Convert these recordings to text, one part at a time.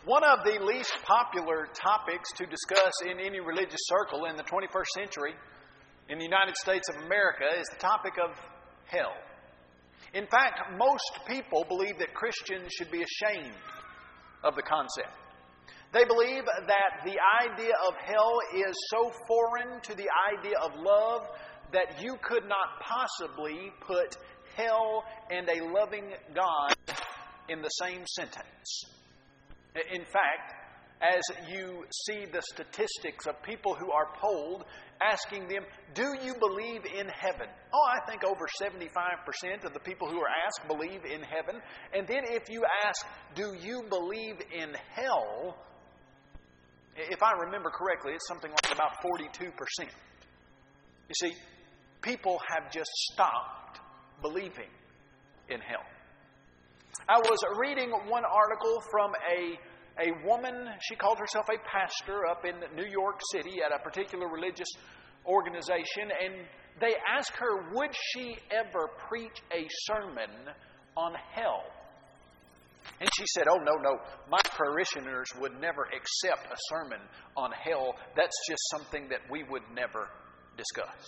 One of the least popular topics to discuss in any religious circle in the 21st century in the United States of America is the topic of hell. In fact, most people believe that Christians should be ashamed of the concept. They believe that the idea of hell is so foreign to the idea of love that you could not possibly put hell and a loving God in the same sentence. In fact, as you see the statistics of people who are polled, asking them, do you believe in heaven? Oh, I think over 75% of the people who are asked believe in heaven. And then if you ask, do you believe in hell? If I remember correctly, it's something like about 42%. You see, people have just stopped believing in hell. I was reading one article from a woman. She called herself a pastor up in New York City at a particular religious organization, and they asked her, would she ever preach a sermon on hell? And she said, oh, no, my parishioners would never accept a sermon on hell. That's just something that we would never discuss.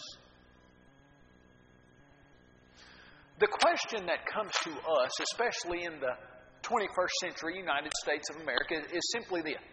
The question that comes to us, especially in the 21st century United States of America, is simply this.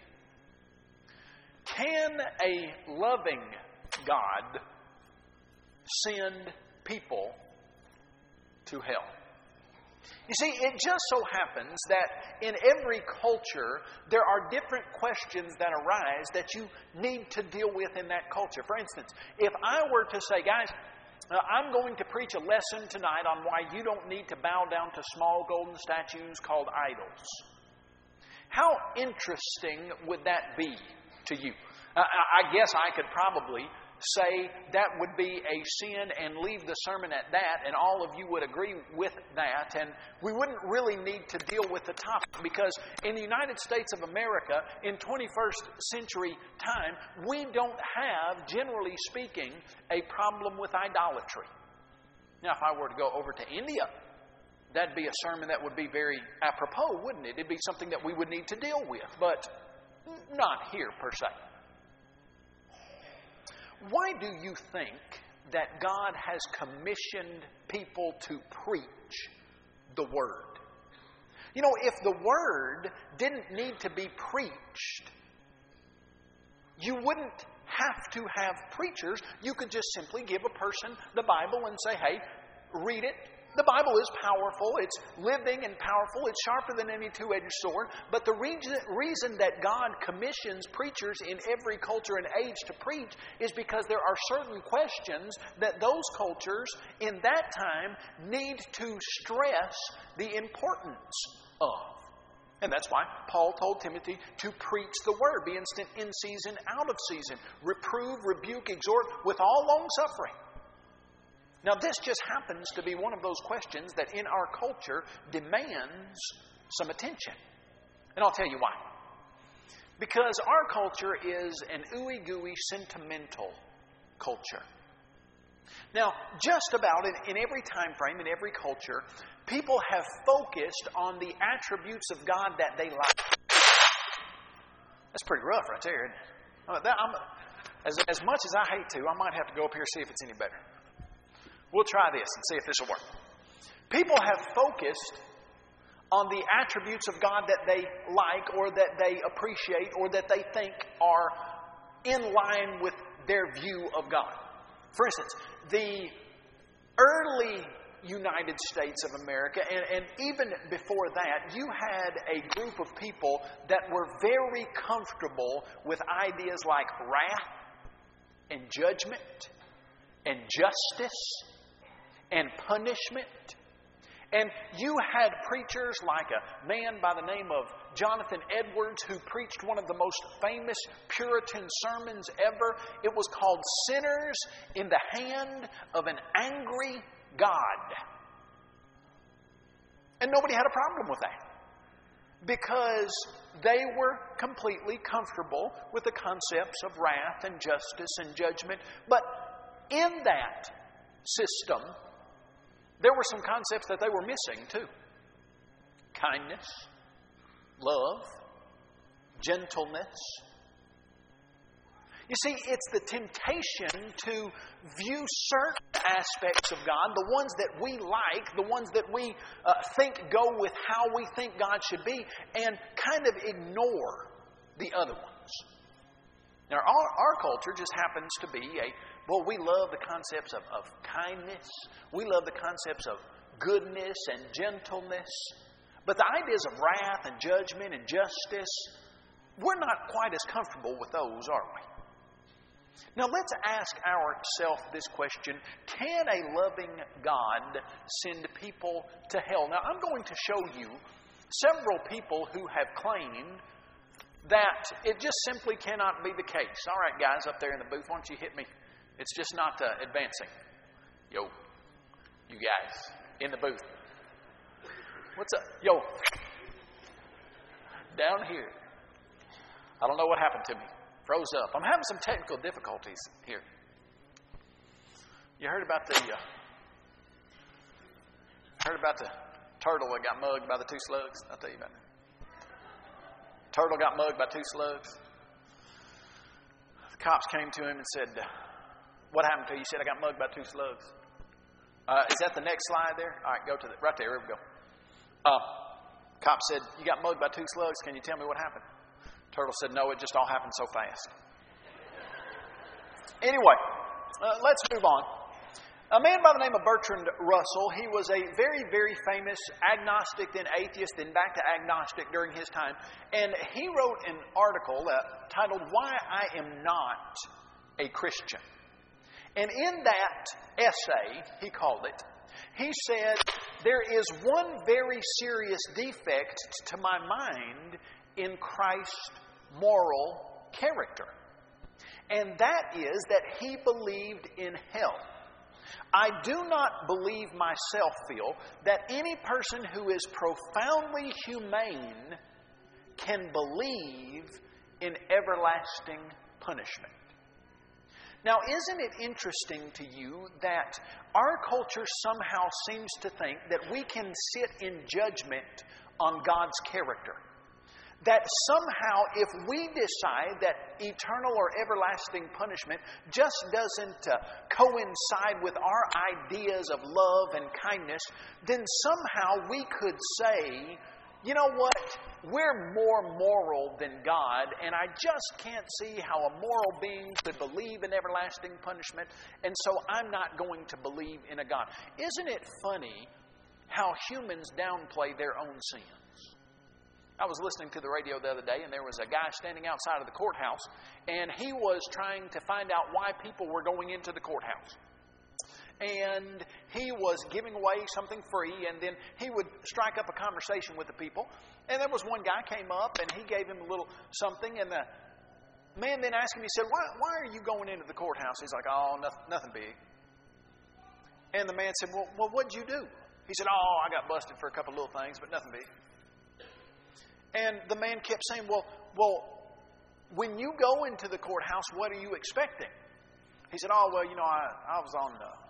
Can a loving God send people to hell? You see, it just so happens that in every culture, there are different questions that arise that you need to deal with in that culture. For instance, if I were to say, guys, I'm going to preach a lesson tonight on why you don't need to bow down to small golden statues called idols. How interesting would that be to you? I guess I could probably say that would be a sin and leave the sermon at that, and all of you would agree with that, and we wouldn't really need to deal with the topic, because in the United States of America, in 21st century time, we don't have, generally speaking, a problem with idolatry. Now, if I were to go over to India, that'd be a sermon that would be very apropos, wouldn't it? It'd be something that we would need to deal with, but not here per se. Why do you think that God has commissioned people to preach the Word? You know, if the Word didn't need to be preached, you wouldn't have to have preachers. You could just simply give a person the Bible and say, hey, read it. The Bible is powerful. It's living and powerful. It's sharper than any two-edged sword. But the reason that God commissions preachers in every culture and age to preach is because there are certain questions that those cultures in that time need to stress the importance of. And that's why Paul told Timothy to preach the Word. Be instant in season, out of season. Reprove, rebuke, exhort with all long suffering. Now, this just happens to be one of those questions that in our culture demands some attention. And I'll tell you why. Because our culture is an ooey-gooey, sentimental culture. Now, just about in every time frame, in every culture, people have focused on the attributes of God that they like. That's pretty rough right there, isn't it? As much as I hate to, I might have to go up here and see if it's any better. We'll try this and see if this will work. People have focused on the attributes of God that they like or that they appreciate or that they think are in line with their view of God. For instance, the early United States of America, and even before that, you had a group of people that were very comfortable with ideas like wrath and judgment and justice and punishment. And you had preachers like a man by the name of Jonathan Edwards who preached one of the most famous Puritan sermons ever. It was called Sinners in the Hand of an Angry God. And nobody had a problem with that, because they were completely comfortable with the concepts of wrath and justice and judgment. But in that system, there were some concepts that they were missing too. Kindness, love, gentleness. You see, it's the temptation to view certain aspects of God, the ones that we like, the ones that we think go with how we think God should be, and kind of ignore the other ones. Now, our culture just happens to be we love the concepts of kindness. We love the concepts of goodness and gentleness. But the ideas of wrath and judgment and justice, we're not quite as comfortable with those, are we? Now, let's ask ourselves this question. Can a loving God send people to hell? Now, I'm going to show you several people who have claimed that it just simply cannot be the case. All right, guys up there in the booth, why don't you hit me? It's just not advancing. Yo, you guys in the booth. What's up? Yo, down here. I don't know what happened to me. Froze up. I'm having some technical difficulties here. You heard about the turtle that got mugged by the two slugs? I'll tell you about it. Turtle got mugged by two slugs. The cops came to him and said, "What happened to you?" He said, "I got mugged by two slugs." Is that the next slide there? All right, go to right there. Here we go. Cop said, "You got mugged by two slugs. Can you tell me what happened?" Turtle said, "No, it just all happened so fast." Anyway, let's move on. A man by the name of Bertrand Russell, he was a very, very famous agnostic, then atheist, then back to agnostic during his time. And he wrote an article titled, "Why I Am Not a Christian." And in that essay, he called it, he said, there is one very serious defect to my mind in Christ's moral character. And that is that he believed in hell. I do not believe myself, Phil, that any person who is profoundly humane can believe in everlasting punishment. Now, isn't it interesting to you that our culture somehow seems to think that we can sit in judgment on God's character? That somehow if we decide that eternal or everlasting punishment just doesn't coincide with our ideas of love and kindness, then somehow we could say, you know what, we're more moral than God, and I just can't see how a moral being could believe in everlasting punishment, and so I'm not going to believe in a God. Isn't it funny how humans downplay their own sins? I was listening to the radio the other day, and there was a guy standing outside of the courthouse, and he was trying to find out why people were going into the courthouse. And he was giving away something free, and then he would strike up a conversation with the people. And there was one guy came up, and he gave him a little something, and the man then asked him, he said, why are you going into the courthouse? He's like, "Oh, nothing big." And the man said, well, what'd you do? He said, "Oh, I got busted for a couple little things, but nothing big." And the man kept saying, well, when you go into the courthouse, what are you expecting? He said, "Oh, well, I was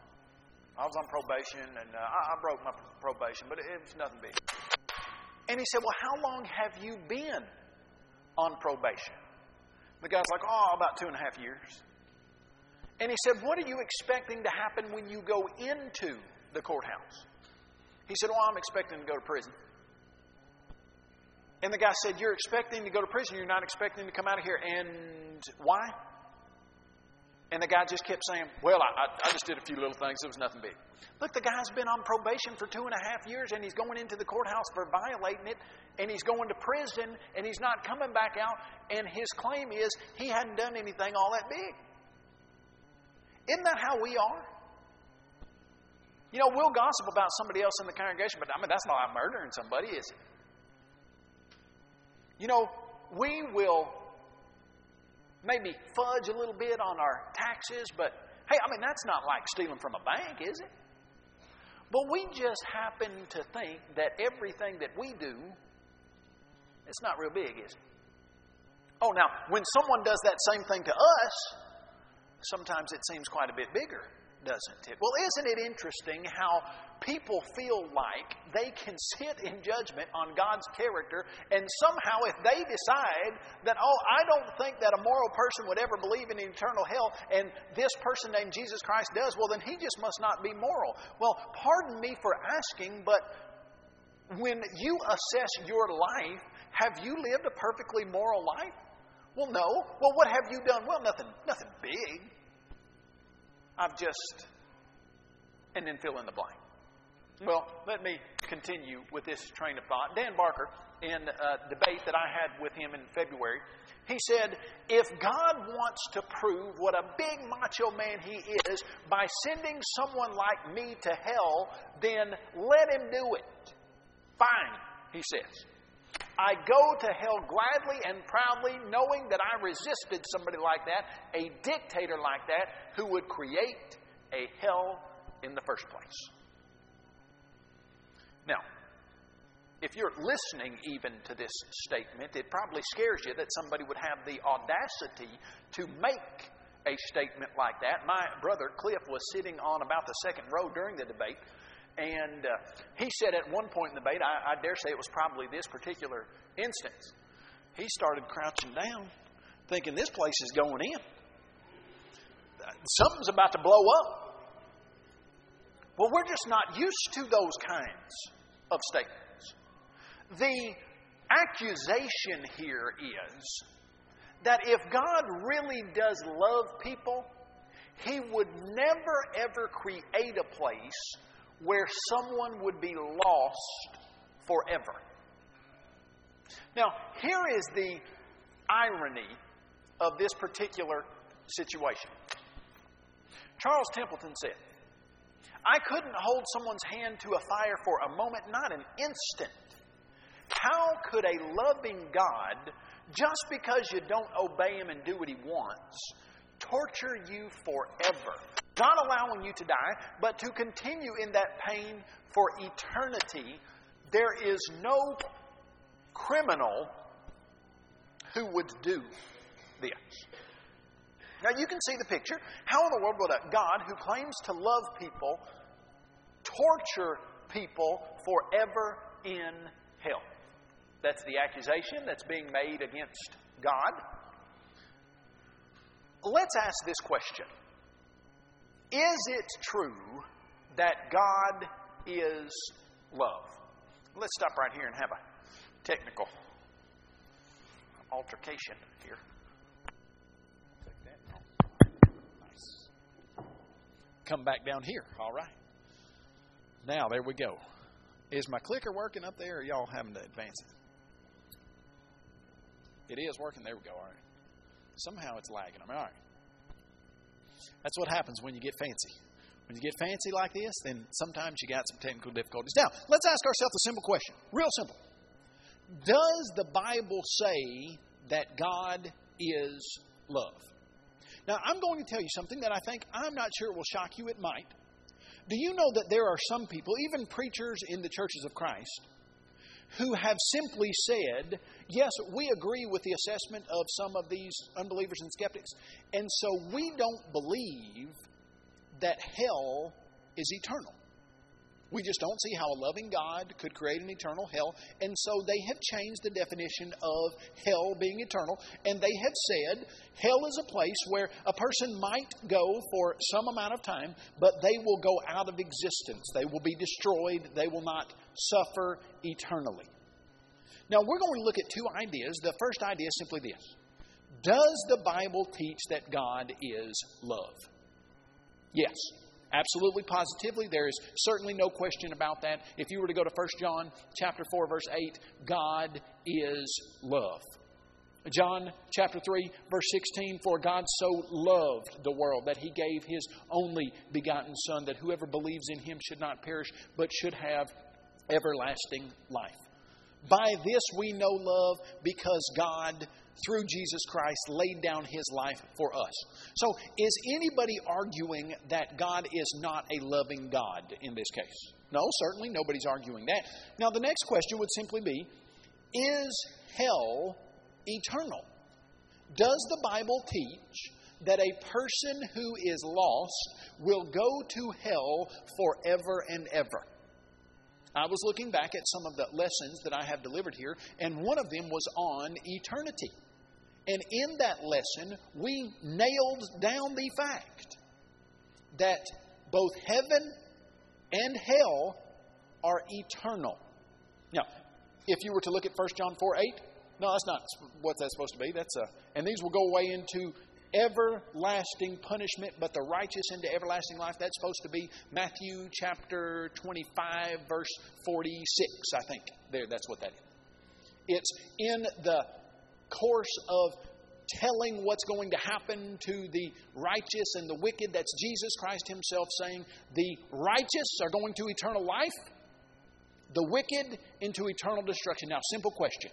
on probation, and I broke my probation, but it was nothing big." And he said, "Well, how long have you been on probation?" The guy's like, "Oh, about 2.5 years." And he said, "What are you expecting to happen when you go into the courthouse?" He said, "Well, I'm expecting to go to prison." And the guy said, "You're expecting to go to prison, you're not expecting to come out of here, and why?" And the guy just kept saying, "Well, I just did a few little things. It was nothing big." Look, the guy's been on probation for 2.5 years, and he's going into the courthouse for violating it, and he's going to prison, and he's not coming back out, and his claim is he hadn't done anything all that big. Isn't that how we are? We'll gossip about somebody else in the congregation, but that's not like murdering somebody, is it? We will maybe fudge a little bit on our taxes, but hey, that's not like stealing from a bank, is it? But we just happen to think that everything that we do, it's not real big, is it? Oh, now, when someone does that same thing to us, sometimes it seems quite a bit bigger, doesn't it? Well, isn't it interesting how people feel like they can sit in judgment on God's character, and somehow if they decide that, oh, I don't think that a moral person would ever believe in eternal hell, and this person named Jesus Christ does, well, then he just must not be moral. Well, pardon me for asking, but when you assess your life, have you lived a perfectly moral life? Well, no. Well, what have you done? Well, nothing big. I've just... and then fill in the blank. Well, let me continue with this train of thought. Dan Barker, in a debate that I had with him in February, he said, if God wants to prove what a big macho man he is by sending someone like me to hell, then let him do it. Fine, he says. I go to hell gladly and proudly, knowing that I resisted somebody like that, a dictator like that, who would create a hell in the first place. Now, if you're listening even to this statement, it probably scares you that somebody would have the audacity to make a statement like that. My brother Cliff was sitting on about the second row during the debate, and he said at one point in the debate, I dare say it was probably this particular instance, he started crouching down, thinking this place is going in. Something's about to blow up. Well, we're just not used to those kinds of statements. The accusation here is that if God really does love people, He would never ever create a place where someone would be lost forever. Now, here is the irony of this particular situation. Charles Templeton said, I couldn't hold someone's hand to a fire for a moment, not an instant. How could a loving God, just because you don't obey Him and do what He wants, torture you forever? Not allowing you to die, but to continue in that pain for eternity. There is no criminal who would do this. Now you can see the picture. How in the world would a God who claims to love people torture people forever in hell? That's the accusation that's being made against God. Let's ask this question. Is it true that God is love? Let's stop right here and have a technical altercation here. Take that. Nice. Come back down here. All right. Now, there we go. Is my clicker working up there, or y'all having to advance it? It is working. There we go. All right. Somehow it's lagging. All right. That's what happens when you get fancy. When you get fancy like this, then sometimes you got some technical difficulties. Now, let's ask ourselves a simple question. Real simple. Does the Bible say that God is love? Now, I'm going to tell you something that I'm not sure it will shock you. It might. Do you know that there are some people, even preachers in the churches of Christ, who have simply said, yes, we agree with the assessment of some of these unbelievers and skeptics, and so we don't believe that hell is eternal. We just don't see how a loving God could create an eternal hell, and so they have changed the definition of hell being eternal, and they have said hell is a place where a person might go for some amount of time, but they will go out of existence. They will be destroyed. They will not suffer eternally. Now, we're going to look at two ideas. The first idea is simply this. Does the Bible teach that God is love? Yes. Absolutely, positively, there is certainly no question about that. If you were to go to 1 John chapter 4, verse 8, God is love. John chapter 3, verse 16, for God so loved the world that He gave His only begotten Son, that whoever believes in Him should not perish, but should have everlasting life. By this we know love, because God, through Jesus Christ, laid down His life for us. So, is anybody arguing that God is not a loving God in this case? No, certainly nobody's arguing that. Now, the next question would simply be, is hell eternal? Does the Bible teach that a person who is lost will go to hell forever and ever. I was looking back at some of the lessons that I have delivered here, and one of them was on eternity. And in that lesson, we nailed down the fact that both heaven and hell are eternal. Now, if you were to look at 1 John 4:8, no, that's not what that's supposed to be. And these will go away into everlasting punishment, but the righteous into everlasting life. That's supposed to be Matthew chapter 25, verse 46, I think. That's what that is. It's in the course of telling what's going to happen to the righteous and the wicked. That's Jesus Christ Himself saying the righteous are going to eternal life, the wicked into eternal destruction. Now, simple question.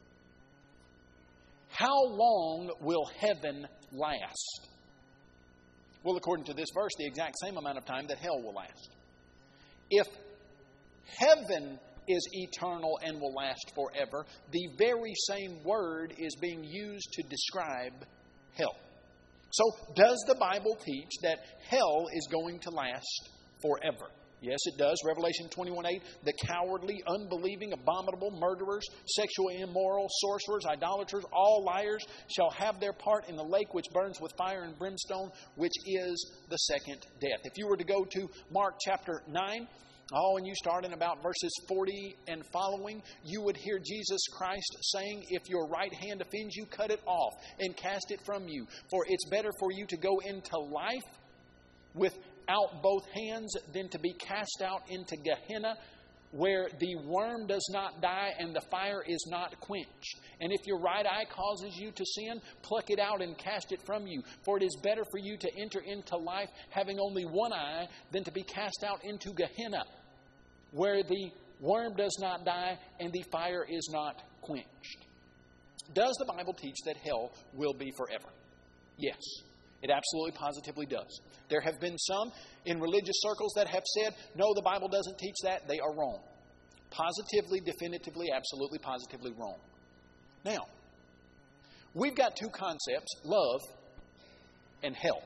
How long will heaven last? Well, according to this verse, the exact same amount of time that hell will last. If heaven is eternal and will last forever, the very same word is being used to describe hell. So, does the Bible teach that hell is going to last forever? Yes, it does. Revelation 21:8, the cowardly, unbelieving, abominable, murderers, sexually immoral, sorcerers, idolaters, all liars shall have their part in the lake which burns with fire and brimstone, which is the second death. If you were to go to Mark chapter 9, and you start in about verses 40 and following, you would hear Jesus Christ saying, if your right hand offends you, cut it off and cast it from you. For it's better for you to go into life without both hands than to be cast out into Gehenna, where the worm does not die and the fire is not quenched. And if your right eye causes you to sin, pluck it out and cast it from you. For it is better for you to enter into life having only one eye than to be cast out into Gehenna, where the worm does not die and the fire is not quenched. Does the Bible teach that hell will be forever? Yes. It absolutely positively does. There have been some in religious circles that have said, no, the Bible doesn't teach that. They are wrong. Positively, definitively, absolutely, positively wrong. Now, we've got two concepts, love and hell.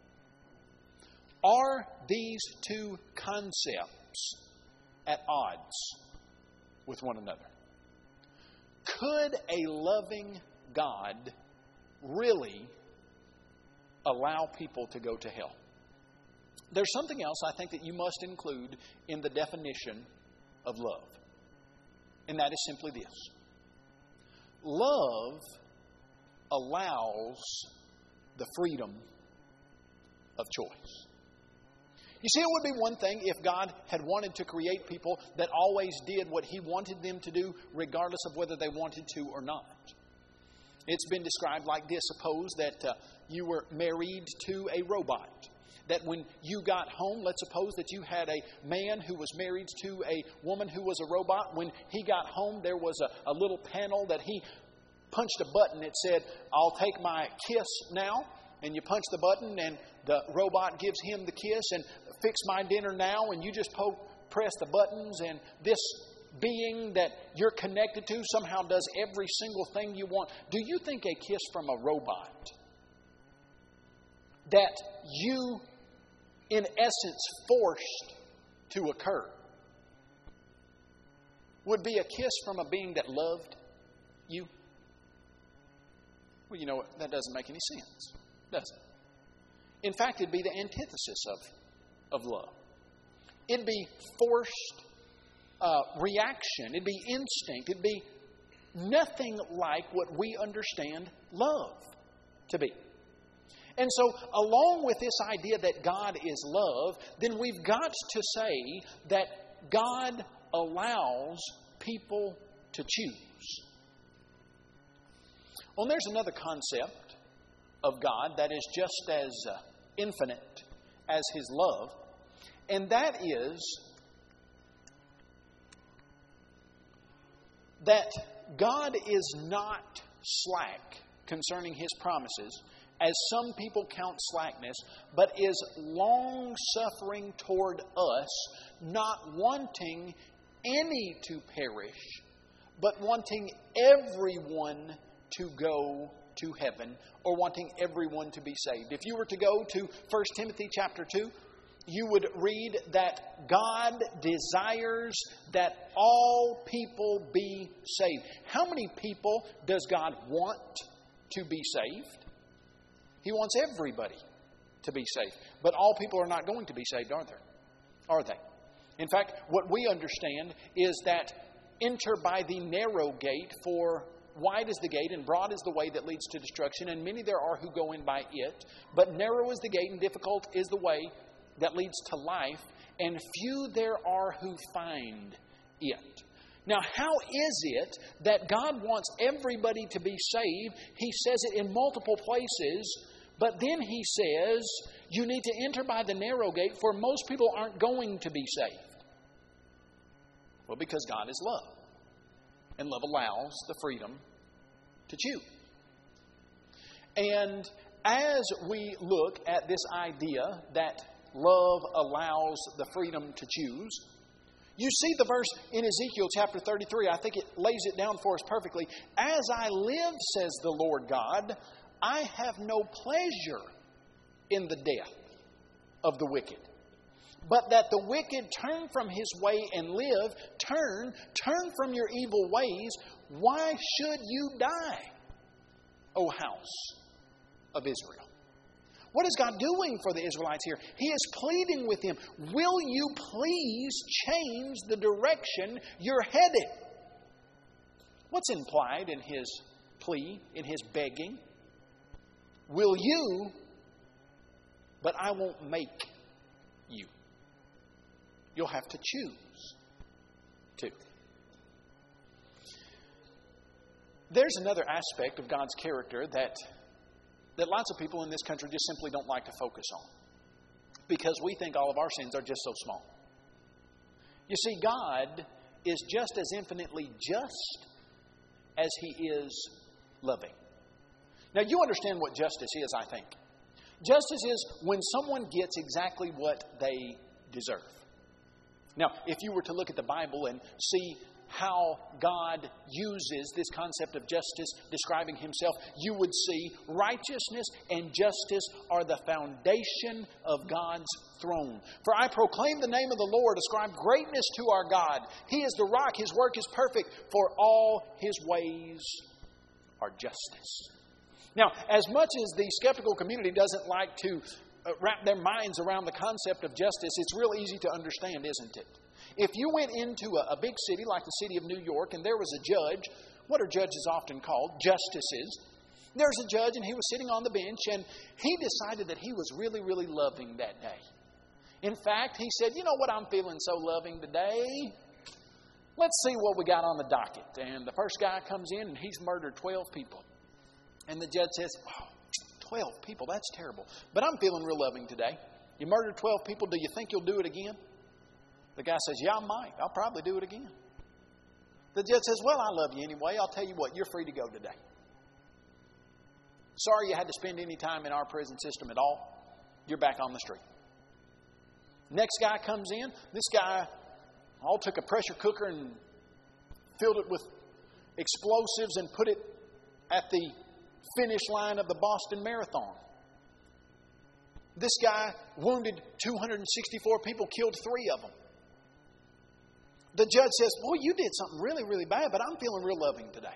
Are these two concepts at odds with one another? Could a loving God really allow people to go to hell? There's something else I think that you must include in the definition of love. And that is simply this. Love allows the freedom of choice. You see, it would be one thing if God had wanted to create people that always did what He wanted them to do, regardless of whether they wanted to or not. It's been described like this. Suppose that you were married to a robot. That when you got home, let's suppose that you had a man who was married to a woman who was a robot. When he got home, there was a little panel that he punched a button. It said, I'll take my kiss now. And you punch the button and the robot gives him the kiss, and fix my dinner now. And you just press the buttons, and this being that you're connected to somehow does every single thing you want. Do you think a kiss from a robot that you, in essence, forced to occur would be a kiss from a being that loved you? Well, you know what? That doesn't make any sense, does it? In fact, it'd be the antithesis of love. It'd be forced reaction. It'd be instinct. It'd be nothing like what we understand love to be. And so, along with this idea that God is love, then we've got to say that God allows people to choose. Well, there's another concept of God that is just as infinite as His love, and that is that God is not slack concerning His promises, as some people count slackness, but is long-suffering toward us, not wanting any to perish, but wanting everyone to go to heaven or wanting everyone to be saved. If you were to go to 1 Timothy chapter 2, you would read that God desires that all people be saved. How many people does God want to be saved? He wants everybody to be saved. But all people are not going to be saved, are there? Are they? In fact, what we understand is that enter by the narrow gate, for wide is the gate and broad is the way that leads to destruction, and many there are who go in by it. But narrow is the gate and difficult is the way that leads to life, and few there are who find it. Now, how is it that God wants everybody to be saved? He says it in multiple places, but then He says you need to enter by the narrow gate, for most people aren't going to be saved. Well, because God is love, and love allows the freedom to choose. And as we look at this idea that love allows the freedom to choose, you see the verse in Ezekiel chapter 33. I think it lays it down for us perfectly. As I live, says the Lord God, I have no pleasure in the death of the wicked, but that the wicked turn from his way and live. Turn from your evil ways. Why should you die, O house of Israel? What is God doing for the Israelites here? He is pleading with them. Will you please change the direction you're headed? What's implied in His plea, in His begging? Will you, but I won't make you. You'll have to choose to. There's another aspect of God's character that lots of people in this country just simply don't like to focus on, because we think all of our sins are just so small. You see, God is just as infinitely just as He is loving. Now, you understand what justice is, I think. Justice is when someone gets exactly what they deserve. Now, if you were to look at the Bible and see how God uses this concept of justice, describing Himself, you would see righteousness and justice are the foundation of God's throne. For I proclaim the name of the Lord, ascribe greatness to our God. He is the rock, His work is perfect, for all His ways are justice. Now, as much as the skeptical community doesn't like to wrap their minds around the concept of justice, it's real easy to understand, isn't it? If you went into a big city like the city of New York and there was a judge, what are judges often called? Justices. There's a judge and he was sitting on the bench and he decided that he was really, really loving that day. In fact, he said, you know what, I'm feeling so loving today. Let's see what we got on the docket. And the first guy comes in and he's murdered 12 people. And the judge says, oh, 12 people, that's terrible. But I'm feeling real loving today. You murdered 12 people, do you think you'll do it again? The guy says, yeah, I might. I'll probably do it again. The judge says, well, I love you anyway. I'll tell you what, you're free to go today. Sorry you had to spend any time in our prison system at all. You're back on the street. Next guy comes in. This guy all took a pressure cooker and filled it with explosives and put it at the finish line of the Boston Marathon. This guy wounded 264 people, killed 3 of them. The judge says, boy, you did something really, really bad, but I'm feeling real loving today.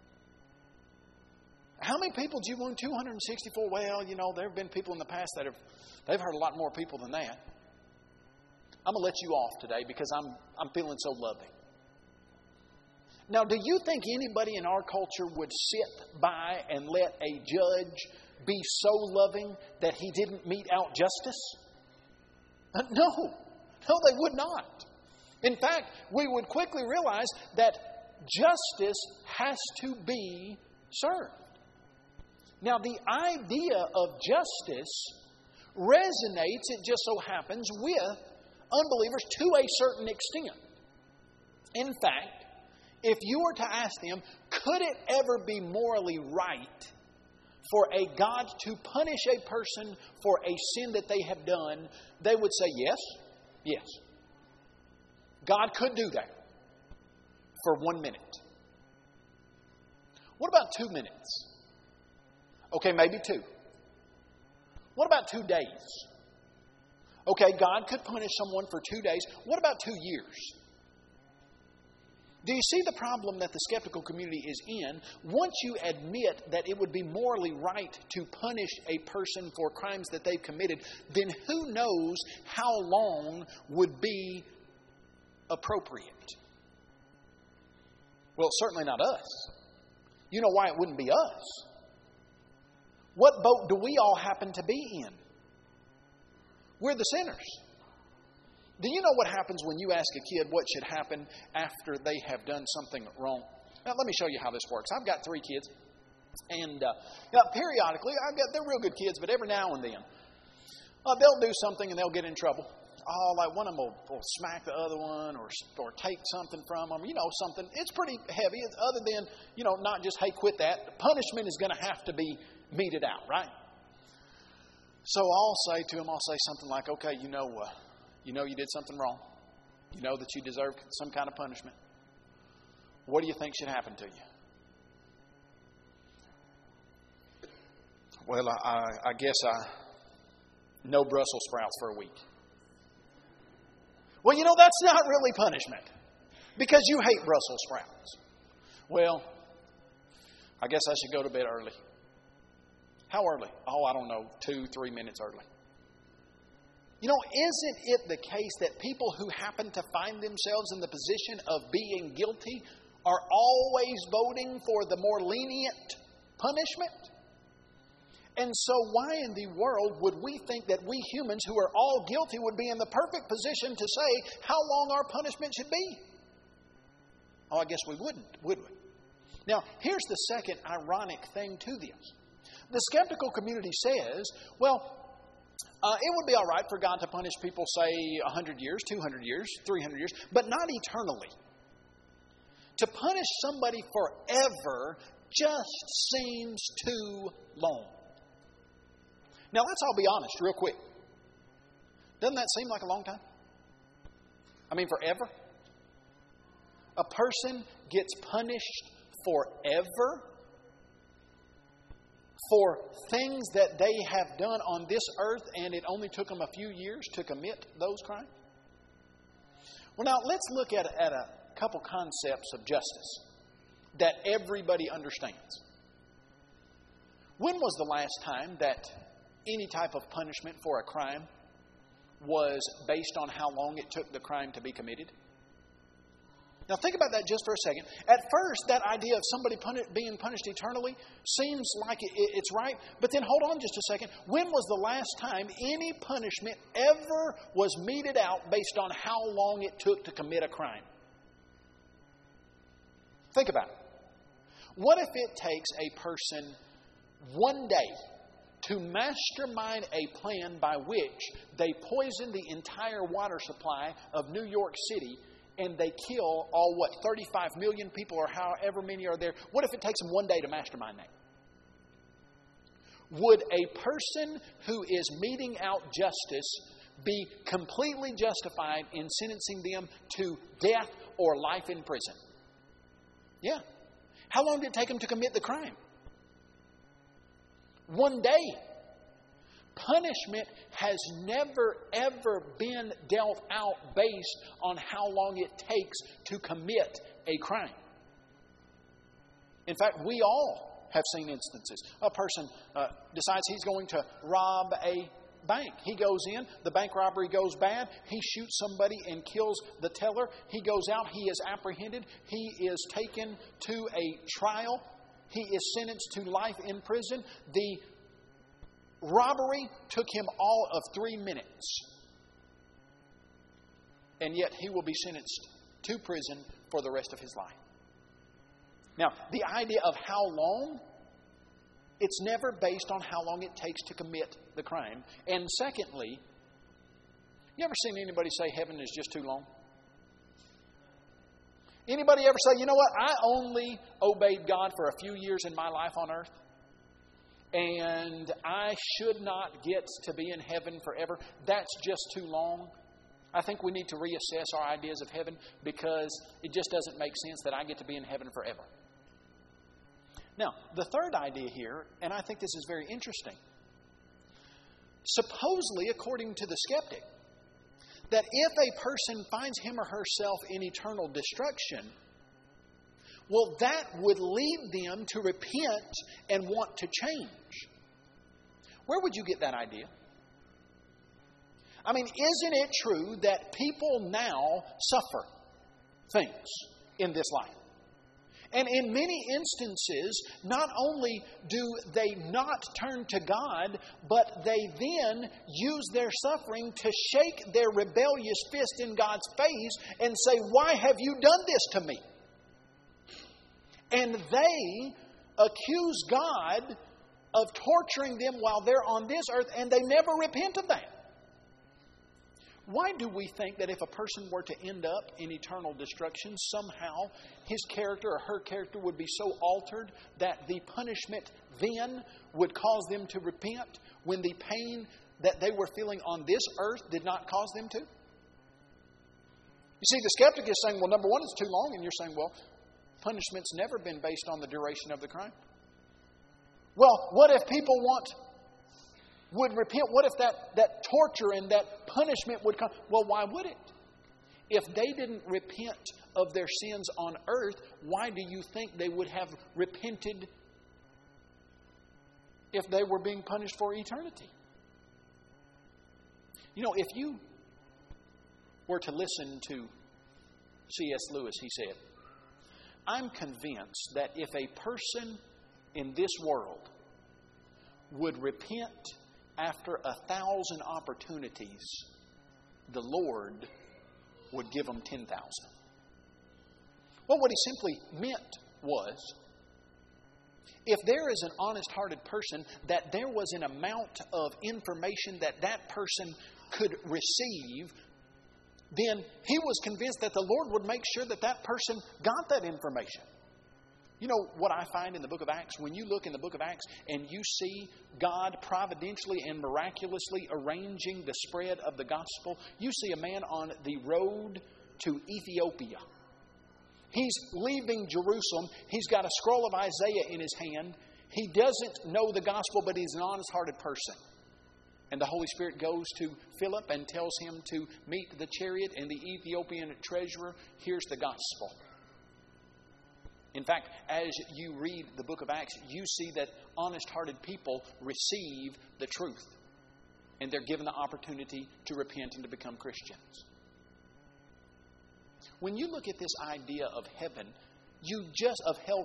How many people did you wound? 264? Well, you know, there have been people in the past that they've hurt a lot more people than that. I'm going to let you off today because I'm feeling so loving. Now, do you think anybody in our culture would sit by and let a judge be so loving that he didn't mete out justice? No, they would not. In fact, we would quickly realize that justice has to be served. Now, the idea of justice resonates, it just so happens, with unbelievers to a certain extent. In fact, if you were to ask them, could it ever be morally right for a God to punish a person for a sin that they have done, they would say yes, yes. God could do that for 1 minute. What about 2 minutes? Okay, maybe 2. What about 2 days? Okay, God could punish someone for 2 days. What about 2 years? Do you see the problem that the skeptical community is in? Once you admit that it would be morally right to punish a person for crimes that they've committed, then who knows how long would be appropriate? Well, certainly not us. You know why it wouldn't be us? What boat do we all happen to be in? We're the sinners. Do you know what happens when you ask a kid what should happen after they have done something wrong? Now, let me show you how this works. I've got 3 kids, and periodically, they're real good kids, but every now and then, they'll do something and they'll get in trouble. Like one of them will smack the other one or take something from them, something. It's pretty heavy, other than, not just, hey, quit that. Punishment is going to have to be meted out, right? So I'll say to them, something like, okay, you did something wrong. You know that you deserve some kind of punishment. What do you think should happen to you? Well, I guess no Brussels sprouts for a week. Well, that's not really punishment because you hate Brussels sprouts. Well, I guess I should go to bed early. How early? I don't know, 2-3 minutes early. Isn't it the case that people who happen to find themselves in the position of being guilty are always voting for the more lenient punishment? And so why in the world would we think that we humans who are all guilty would be in the perfect position to say how long our punishment should be? I guess we wouldn't, would we? Now, here's the second ironic thing to this. The skeptical community says, it would be all right for God to punish people, say, 100 years, 200 years, 300 years, but not eternally. To punish somebody forever just seems too long. Now, let's all be honest real quick. Doesn't that seem like a long time? Forever? A person gets punished forever for things that they have done on this earth, and it only took them a few years to commit those crimes? Well, now, let's look at a couple concepts of justice that everybody understands. When was the last time that any type of punishment for a crime was based on how long it took the crime to be committed? Now think about that just for a second. At first, that idea of somebody being punished eternally seems like it's right. But then hold on just a second. When was the last time any punishment ever was meted out based on how long it took to commit a crime? Think about it. What if it takes a person one day to mastermind a plan by which they poison the entire water supply of New York City and they kill 35 million people or however many are there? What if it takes them one day to mastermind that? Would a person who is meting out justice be completely justified in sentencing them to death or life in prison? Yeah. How long did it take them to commit the crime? One day. Punishment has never, ever been dealt out based on how long it takes to commit a crime. In fact, we all have seen instances. A person decides he's going to rob a bank. He goes in, the bank robbery goes bad, he shoots somebody and kills the teller. He goes out, he is apprehended, he is taken to a trial, he is sentenced to life in prison. The robbery took him all of 3 minutes. And yet he will be sentenced to prison for the rest of his life. Now, the idea of how long, it's never based on how long it takes to commit the crime. And secondly, you ever seen anybody say heaven is just too long? Anybody ever say, you know what, I only obeyed God for a few years in my life on earth, and I should not get to be in heaven forever? That's just too long. I think we need to reassess our ideas of heaven because it just doesn't make sense that I get to be in heaven forever. Now, the third idea here, and I think this is very interesting. Supposedly, according to the skeptic, that if a person finds him or herself in eternal destruction, well, that would lead them to repent and want to change. Where would you get that idea? I mean, isn't it true that people now suffer things in this life? And in many instances, not only do they not turn to God, but they then use their suffering to shake their rebellious fist in God's face and say, "Why have you done this to me?" And they accuse God of torturing them while they're on this earth, and they never repent of that. Why do we think that if a person were to end up in eternal destruction, somehow his character or her character would be so altered that the punishment then would cause them to repent when the pain that they were feeling on this earth did not cause them to? You see, the skeptic is saying, well, number one, it's too long. And you're saying, well, punishment's never been based on the duration of the crime. Well, what if people would repent? What if that torture and that punishment would come? Well, why would it? If they didn't repent of their sins on earth, why do you think they would have repented if they were being punished for eternity? You know, if you were to listen to C.S. Lewis, he said, I'm convinced that if a person in this world would repent after 1,000 opportunities, the Lord would give them 10,000. Well, what he simply meant was, if there is an honest-hearted person, that there was an amount of information that person could receive, then he was convinced that the Lord would make sure that person got that information. You know what I find in the book of Acts? When you look in the book of Acts and you see God providentially and miraculously arranging the spread of the gospel, you see a man on the road to Ethiopia. He's leaving Jerusalem. He's got a scroll of Isaiah in his hand. He doesn't know the gospel, but he's an honest-hearted person. And the Holy Spirit goes to Philip and tells him to meet the chariot and the Ethiopian treasurer. Here's the gospel. In fact, as you read the book of Acts, you see that honest-hearted people receive the truth. And they're given the opportunity to repent and to become Christians. When you look at this idea of heaven, you just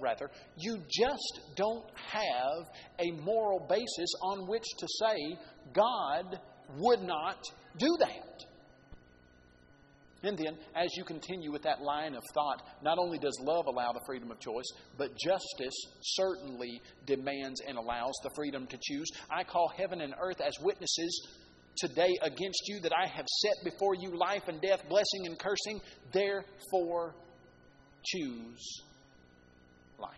don't have a moral basis on which to say God would not do that. And then, as you continue with that line of thought, not only does love allow the freedom of choice, but justice certainly demands and allows the freedom to choose. I call heaven and earth as witnesses today against you that I have set before you life and death, blessing and cursing. Therefore, choose life.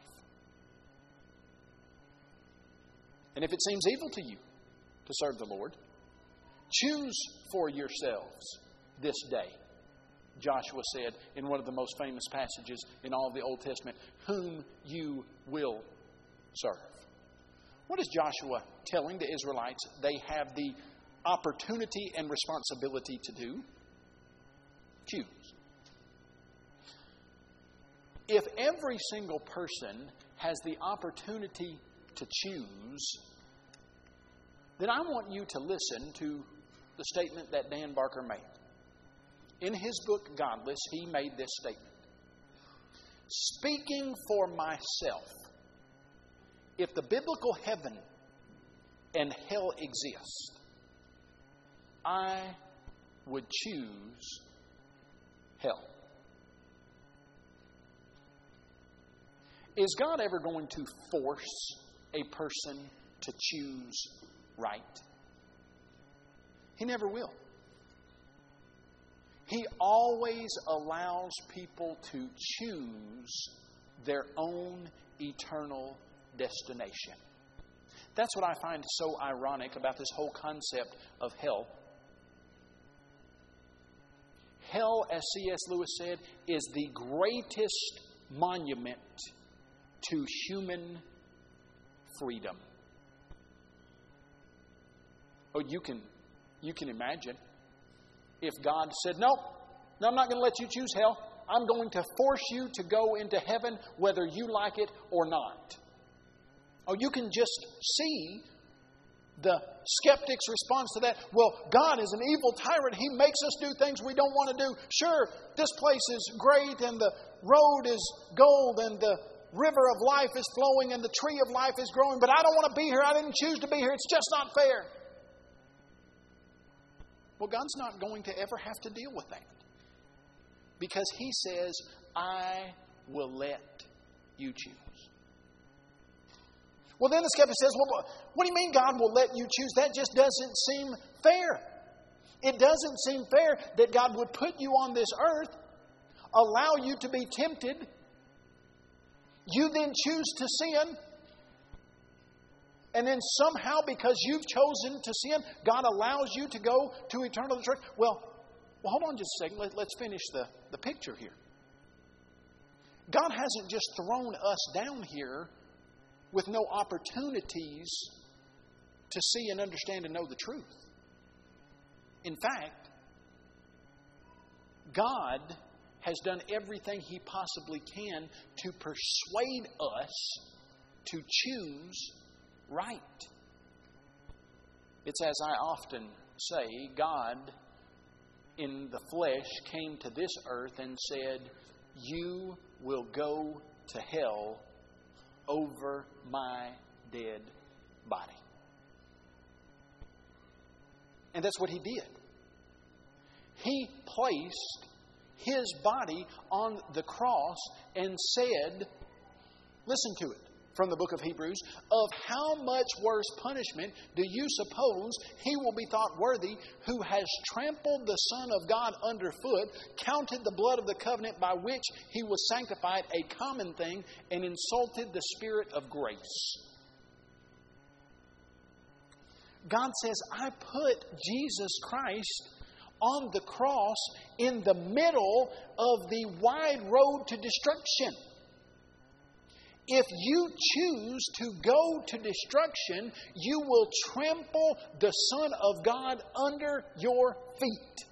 And if it seems evil to you to serve the Lord, choose for yourselves this day, Joshua said in one of the most famous passages in all of the Old Testament, whom you will serve. What is Joshua telling the Israelites they have the opportunity and responsibility to do? Choose. If every single person has the opportunity to choose, then I want you to listen to the statement that Dan Barker made. In his book, Godless, he made this statement. Speaking for myself, if the biblical heaven and hell exist, I would choose hell. Is God ever going to force a person to choose right? He never will. He always allows people to choose their own eternal destination. That's what I find so ironic about this whole concept of hell. Hell, as C.S. Lewis said, is the greatest monument to human freedom. Oh, you can imagine if God said, no, I'm not going to let you choose hell. I'm going to force you to go into heaven whether you like it or not. Oh, you can just see the skeptic's response to that. Well, God is an evil tyrant. He makes us do things we don't want to do. Sure, this place is great and the road is gold and the river of life is flowing and the tree of life is growing, but I don't want to be here. I didn't choose to be here. It's just not fair. Well, God's not going to ever have to deal with that, because He says, I will let you choose. Well, then the skeptic says, well, what do you mean God will let you choose? That just doesn't seem fair. It doesn't seem fair that God would put you on this earth, allow you to be tempted, you then choose to sin, and then somehow, because you've chosen to sin, God allows you to go to eternal destruction. Well, hold on just a second. Let's finish the picture here. God hasn't just thrown us down here with no opportunities to see and understand and know the truth. In fact, God has done everything He possibly can to persuade us to choose right. It's as I often say, God in the flesh came to this earth and said, you will go to hell over my dead body. And that's what He did. He placed His body on the cross and said, listen to it from the book of Hebrews, of how much worse punishment do you suppose he will be thought worthy who has trampled the Son of God underfoot, counted the blood of the covenant by which he was sanctified a common thing, and insulted the Spirit of grace? God says, I put Jesus Christ on the cross in the middle of the wide road to destruction. If you choose to go to destruction, you will trample the Son of God under your feet.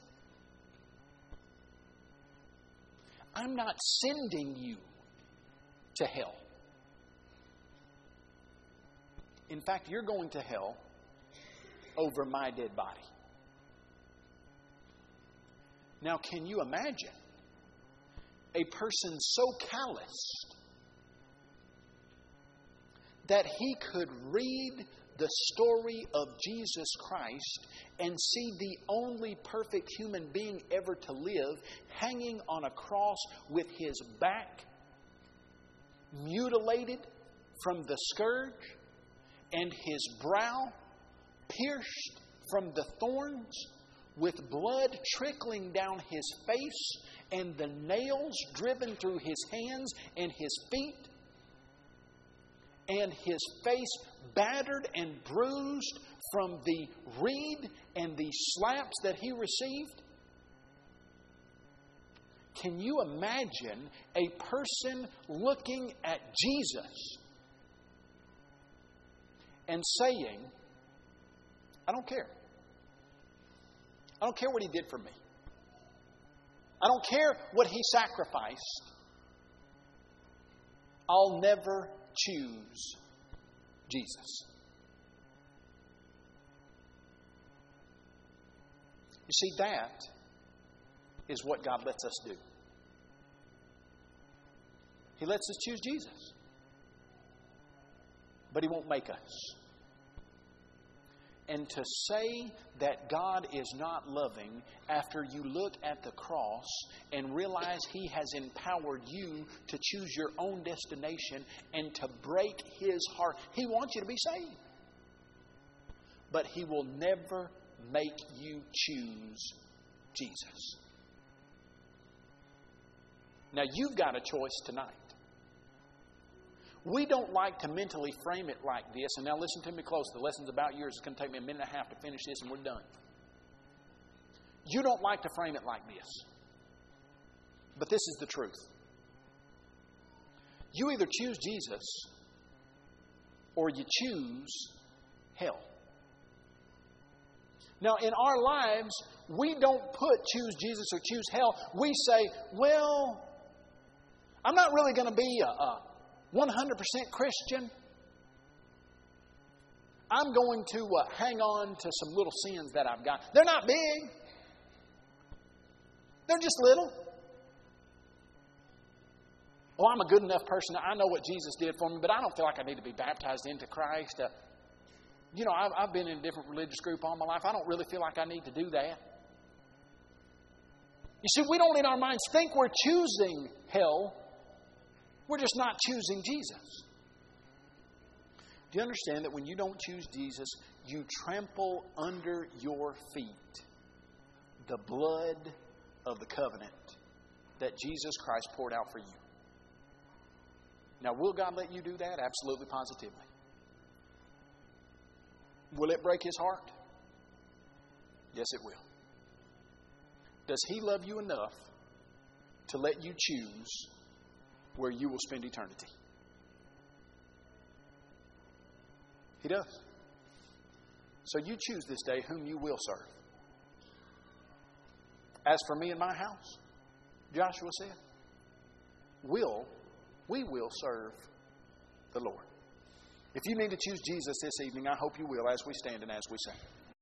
I'm not sending you to hell. In fact, you're going to hell over my dead body. Now, can you imagine a person so calloused that he could read the story of Jesus Christ and see the only perfect human being ever to live hanging on a cross with his back mutilated from the scourge and his brow pierced from the thorns, with blood trickling down his face and the nails driven through his hands and his feet, and his face battered and bruised from the reed and the slaps that he received? Can you imagine a person looking at Jesus and saying, I don't care. I don't care what he did for me. I don't care what he sacrificed. I'll never choose Jesus. You see, that is what God lets us do. He lets us choose Jesus. But He won't make us. And to say that God is not loving after you look at the cross and realize He has empowered you to choose your own destination and to break His heart. He wants you to be saved. But He will never make you choose Jesus. Now, you've got a choice tonight. We don't like to mentally frame it like this. And now listen to me close. The lesson's about yours. It's going to take me a minute and a half to finish this and we're done. You don't like to frame it like this. But this is the truth. You either choose Jesus or you choose hell. Now, in our lives, we don't put choose Jesus or choose hell. We say, well, I'm not really going to be a 100% Christian. I'm going to hang on to some little sins that I've got. They're not big. They're just little. Oh, I'm a good enough person. I know what Jesus did for me, but I don't feel like I need to be baptized into Christ. I've been in a different religious group all my life. I don't really feel like I need to do that. You see, we don't in our minds think we're choosing hell. We're just not choosing Jesus. Do you understand that when you don't choose Jesus, you trample under your feet the blood of the covenant that Jesus Christ poured out for you? Now, will God let you do that? Absolutely, positively. Will it break His heart? Yes, it will. Does He love you enough to let you choose where you will spend eternity? He does. So you choose this day whom you will serve. As for me and my house, Joshua said, we will serve the Lord. If you need to choose Jesus this evening, I hope you will as we stand and as we sing.